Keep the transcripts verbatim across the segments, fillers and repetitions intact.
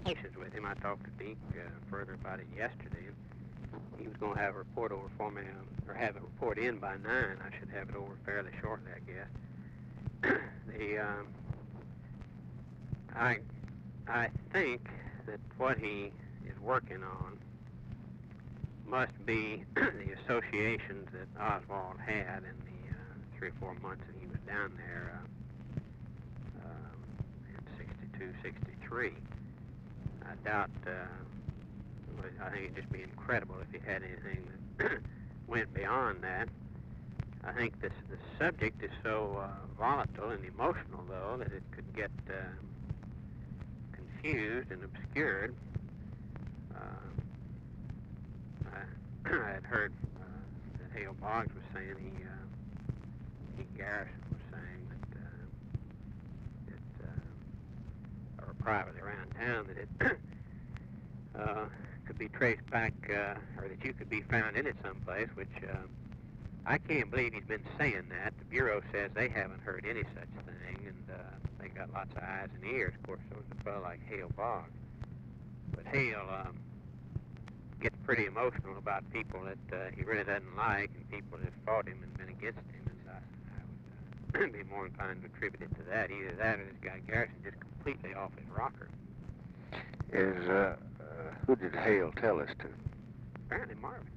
communications with him. I talked to Deke uh, further about it yesterday. He was going to have a report over for me, um, or have a report in by nine. I should have it over fairly shortly, I guess. the um, I I think that what he is working on must be the associations that Oswald had in the uh, three or four months that he was down there uh, um, in sixty-two, sixty-three. I doubt, uh, I think it'd just be incredible if he had anything that went beyond that. I think this the subject is so uh, volatile and emotional, though, that it could get uh, confused and obscured. Uh, I, I had heard uh, that Hale Boggs was saying he, uh, he Garrison was saying that, uh, it, uh, or privately around town, that it uh, could be traced back, uh, or that you could be found in it someplace, which uh, I can't believe he's been saying that. The Bureau says they haven't heard any such thing, and uh, they got lots of eyes and ears. Of course, so does a fellow like Hale Boggs. But Hale um, gets pretty emotional about people that uh, he really doesn't like, and people that fought him and been against him, and uh, I would uh, be more inclined to attribute it to that. Either that or this guy Garrison just completely off his rocker. Is, uh, uh, who did Hale tell us to? Apparently Marvin.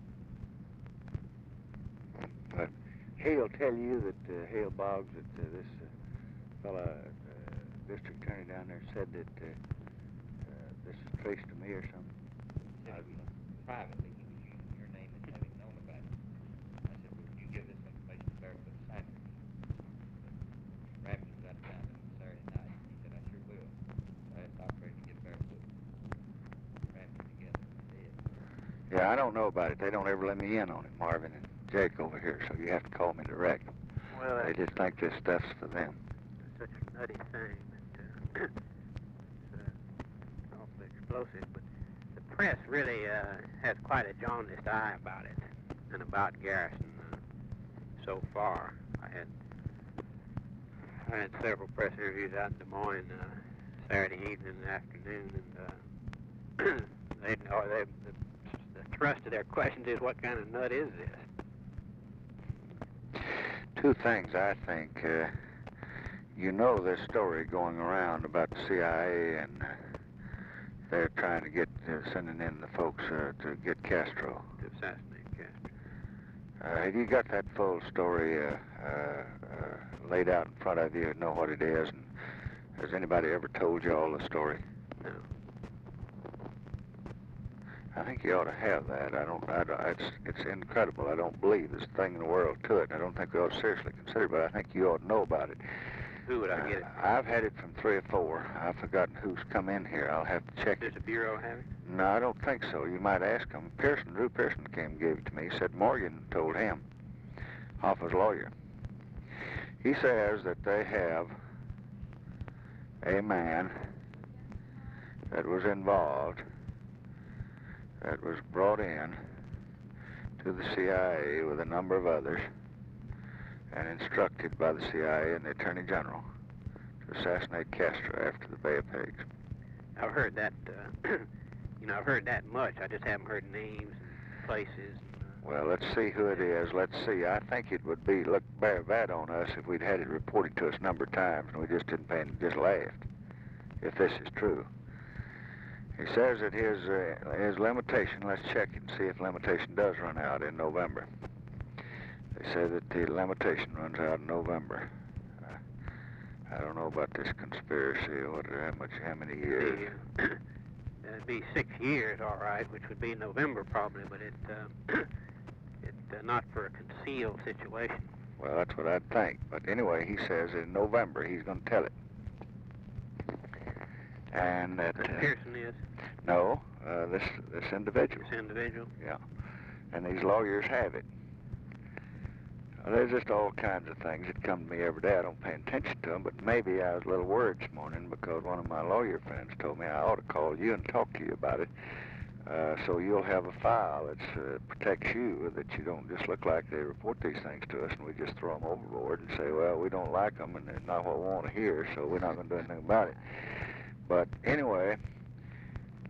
But Hale tell you that uh, Hale Boggs, that uh, this uh, fella, uh, district attorney down there, said that uh, uh, this is traced to me or something? Said he was privately, he was using your name and having known about it. I said, well, would you give this information to Barefoot Sackers? Ramsey got it down there Saturday night. He said, I sure will. So I asked the operator to get Barefoot and Ramsey together, and they did. Yeah, I don't know about it. They don't ever let me in on it, Marvin and Jake over here, so you have to call me direct. Well, they just think this stuff's for them. It's such a nutty thing that uh, it's uh, awfully explosive, but the press really uh, has quite a jaundiced eye about it and about Garrison uh, so far. I had I had several press interviews out in Des Moines uh, Saturday evening and afternoon, and uh, they know they the, the thrust of their questions is, what kind of nut is this? Two things, I think. Uh, you know this story going around about the C I A, and uh, they're trying to get, uh, sending in the folks uh, to get Castro. To assassinate Castro. Uh, have you got that full story uh, uh, uh, laid out in front of you, know what it is, and has anybody ever told you all the story? No. I think you ought to have that. I don't, I don't, it's, it's incredible. I don't believe there's a thing in the world to it. I don't think we ought to seriously consider it, but I think you ought to know about it. Who would I get it uh, from? I've had it from three or four. I've forgotten who's come in here. I'll have to check Does it. the Bureau have it? No, I don't think so. You might ask him. Pearson, Drew Pearson came and gave it to me. He said Morgan told him, Hoffa's lawyer. He says that they have a man that was involved, that was brought in to the C I A with a number of others and instructed by the C I A and the Attorney General to assassinate Castro after the Bay of Pigs. I've heard that, uh, you know, I've heard that much. I just haven't heard names and places. And, uh, Well, let's see who it is. Let's see. I think it would be, look very bad on us if we'd had it reported to us a number of times and we just didn't pay and just laughed, if this is true. He says that his, uh, his limitation, let's check it and see if limitation does run out in November. They say that the limitation runs out in November. Uh, I don't know about this conspiracy, what, how much, how many years. The, uh, it'd be six years, all right, which would be November probably, but it, uh, it uh, not for a concealed situation. Well, that's what I'd think. But anyway, he says in November he's going to tell it. And that... That Uh, Pearson is? No, uh, this this individual. This individual? Yeah. And these lawyers have it. Well, there's just all kinds of things that come to me every day. I don't pay attention to them, but maybe I was a little worried this morning because one of my lawyer friends told me I ought to call you and talk to you about it. Uh, so you'll have a file that uh, protects you, that you don't just look like they report these things to us and we just throw them overboard and say, well, we don't like them and they're not what we want to hear, so we're not going to do anything about it. But anyway,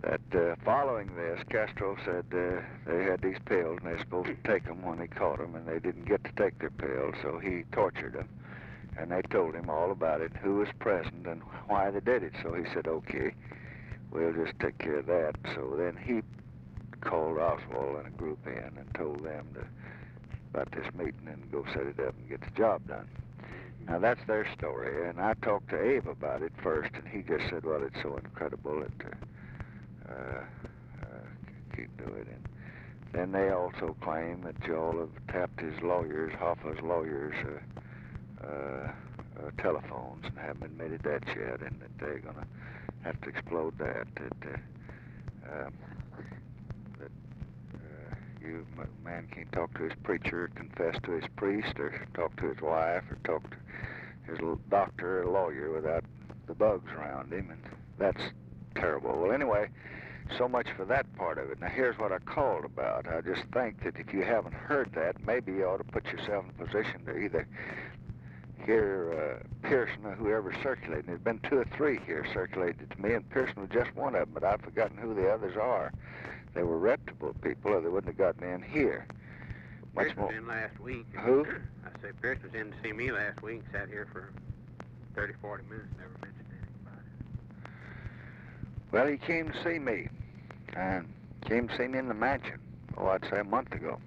that uh, following this, Castro said uh, they had these pills and they were supposed to take them when they caught them, and they didn't get to take their pills, so he tortured them. And they told him all about it, who was present and why they did it. So he said, okay, we'll just take care of that. So then he called Oswald and a group in and told them to, about this meeting and go set it up and get the job done. Now, that's their story, and I talked to Abe about it first, and he just said, well, it's so incredible that uh, uh, uh, keep doing it. And then they also claim that Joel have tapped his lawyers, Hoffa's lawyers, uh, uh, uh, telephones, and haven't admitted that yet, and that they're going to have to explode that. That, uh, um, that uh, you, a man can't talk to his preacher, confess to his priest, or talk to his wife, or talk to his little doctor or lawyer without the bugs around him, and that's terrible. Well, anyway, so much for that part of it. Now, here's what I called about. I just think that if you haven't heard that, maybe you ought to put yourself in a position to either hear uh, Pearson or whoever circulated. There's been two or three here circulated to me, and Pearson was just one of them, but I've forgotten who the others are. They were reputable people, or they wouldn't have gotten in here. Much Pierce more. was in last week. Who? I said Pierce was in to see me last week, sat here for thirty, forty minutes, never mentioned anything about it. Well, he came to see me, and came to see me in the mansion, oh, I'd say a month ago.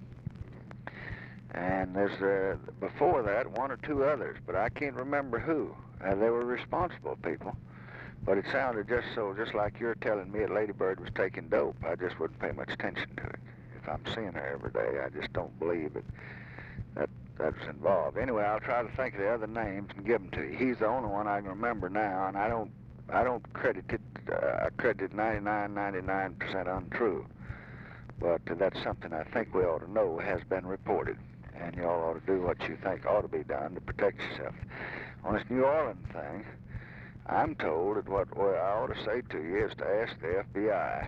And there's, uh, before that, one or two others, but I can't remember who. Uh, they were responsible people, but it sounded just so, just like you're telling me that Lady Bird was taking dope. I just wouldn't pay much attention to it. If I'm seeing her every day, I just don't believe it. That that was involved. Anyway, I'll try to think of the other names and give them to you. He's the only one I can remember now, and I don't I don't credit it. Uh, I credit ninety-nine, ninety-nine percent untrue. But uh, that's something I think we ought to know has been reported, and you all ought to do what you think ought to be done to protect yourself. On this New Orleans thing, I'm told that what I ought to say to you is to ask the F B I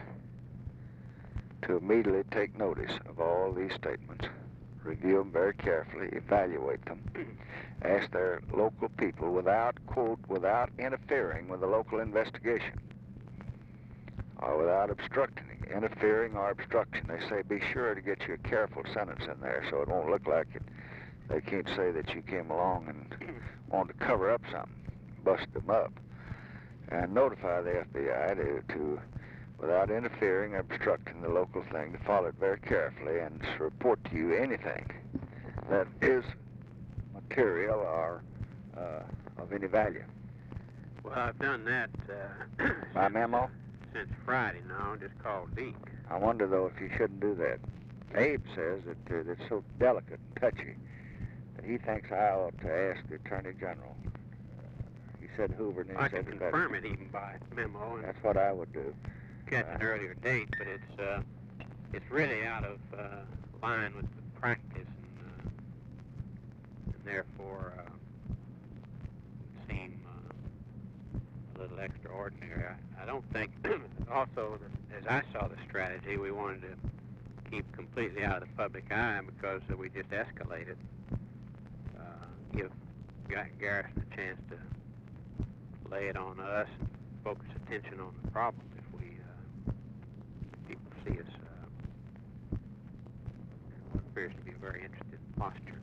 to immediately take notice of all these statements, review them very carefully, evaluate them, ask their local people without, quote, without interfering with the local investigation, or without obstructing it, interfering or obstruction. They say be sure to get you a careful sentence in there so it won't look like it. They can't say that you came along and wanted to cover up something, bust them up, and notify the F B I to, to without interfering or obstructing the local thing, to follow it very carefully and to report to you anything that is material or uh, of any value. Well, I've done that uh, My since, memo? uh, since Friday now, just called Deke. I wonder, though, if you shouldn't do that. Abe says that uh, it's so delicate and touchy that he thinks I ought to ask the Attorney General. He said Hoover, and he I said can that confirm it even by memo and that's what I would do. catch an earlier date, but it's uh, it's really out of uh, line with the practice, and, uh, and therefore uh, would seem uh, a little extraordinary. I, I don't think. Also, as I saw the strategy, we wanted to keep completely out of the public eye because uh, we just escalated. Uh, give Garrison a chance to lay it on us and focus attention on the problem if we uh, people see us uh, in what appears to be a very interested posture.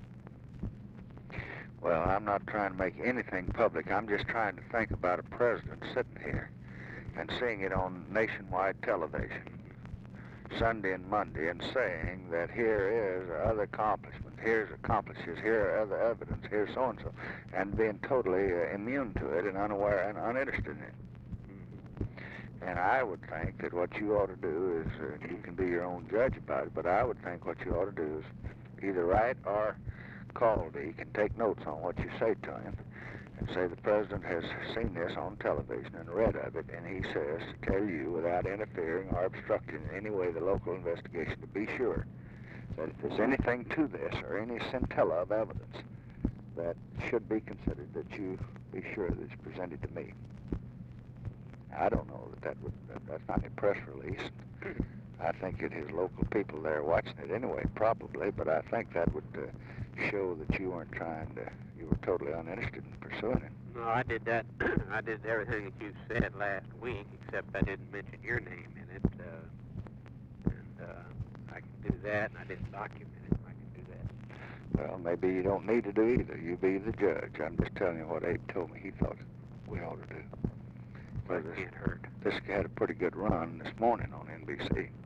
Well, I'm not trying to make anything public. I'm just trying to think about a president sitting here and seeing it on nationwide television Sunday and Monday and saying that here is other accomplishment, here's accomplishes, here are other evidence, here's so-and-so, and being totally uh, immune to it and unaware and uninterested in it. Mm-hmm. And I would think that what you ought to do is, uh, you can be your own judge about it, but I would think what you ought to do is either write or call Deke and take notes on what you say to him and say the president has seen this on television and read of it, and he says to tell you without interfering or obstructing in any way the local investigation to be sure that if there's anything to this or any scintilla of evidence that should be considered, that you be sure that it's presented to me. I don't know that that would, that, that's not a press release. I think that his local people there watching it anyway, probably, but I think that would uh, show that you weren't trying to, you were totally uninterested in pursuing it. No, I did that. I did everything that you said last week, except I didn't mention your name in it. Uh, and uh, I can do that, and I didn't document it. I can do that. Well, maybe you don't need to do either. You be the judge. I'm just telling you what Abe told me he thought we ought to do. Well, Well, it can't hurt. This had a pretty good run this morning on N B C. It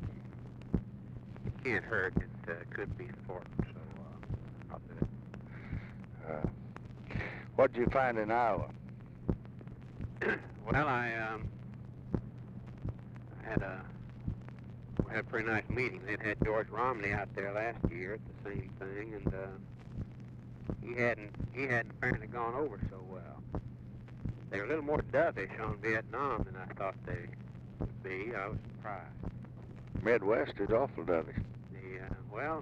can't hurt. It uh, could be important, so uh, I'll do it. Uh, what did you find in Iowa? Well, I um, had a we had a pretty nice meeting. They'd had George Romney out there last year at the same thing, and uh, he hadn't he hadn't apparently gone over so well. They were a little more dovish on Vietnam than I thought they would be. I was surprised. Midwest is awful dovish. The uh, well,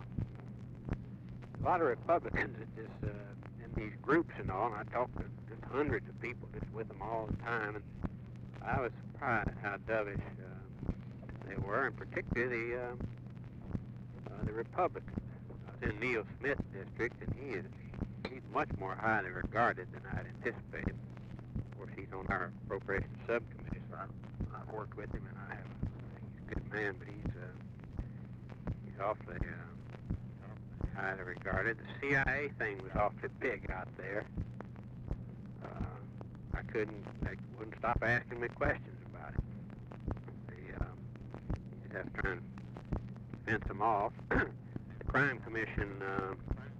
a lot of Republicans at this uh, in these groups and all. And I talked to just hundreds of people just with them all the time, and I was surprised how dovish uh, they were, and particularly the uh, uh, the Republicans. I was in Neil Smith's district, and he is he's much more highly regarded than I'd anticipated. Of course, he's on our appropriations subcommittee, so I've, I've worked with him, and I have. He's a good man, but he's uh, he's awfully uh, highly regarded. The C I A thing was awfully big out there. Uh, I couldn't, they wouldn't stop asking me questions about it. The um, you just have to try and fence them off. The Crime Commission uh,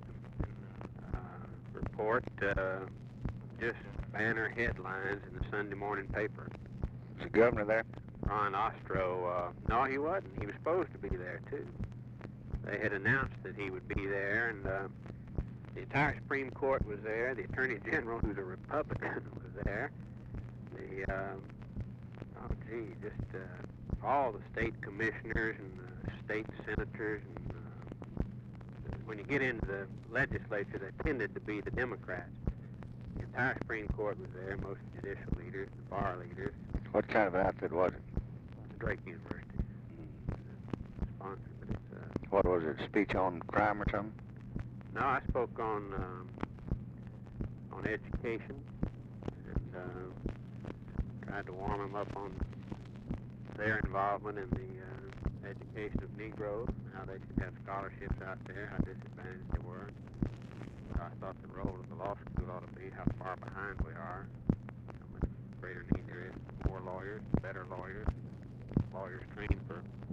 uh, report. Uh, just banner headlines in the Sunday morning paper. Is the governor there? Ron Ostro, uh, no, he wasn't. He was supposed to be there, too. They had announced that he would be there, and uh, the entire Supreme Court was there. The Attorney General, who's a Republican, was there. The, um, oh, gee, just uh, all the state commissioners and the state senators. And uh, when you get into the legislature, they tended to be the Democrats. The entire Supreme Court was there, most judicial leaders, the bar leaders. What kind of outfit was it? Drake University uh, sponsored, but it's, uh, What was it, speech on crime or something? no, I spoke on um, on education and uh, tried to warm them up on their involvement in the uh, education of Negroes, how they should have scholarships out there, how disadvantaged they were. I thought the role of the law school ought to be how far behind we are, how much greater need there is for more lawyers, better lawyers, lawyers trained for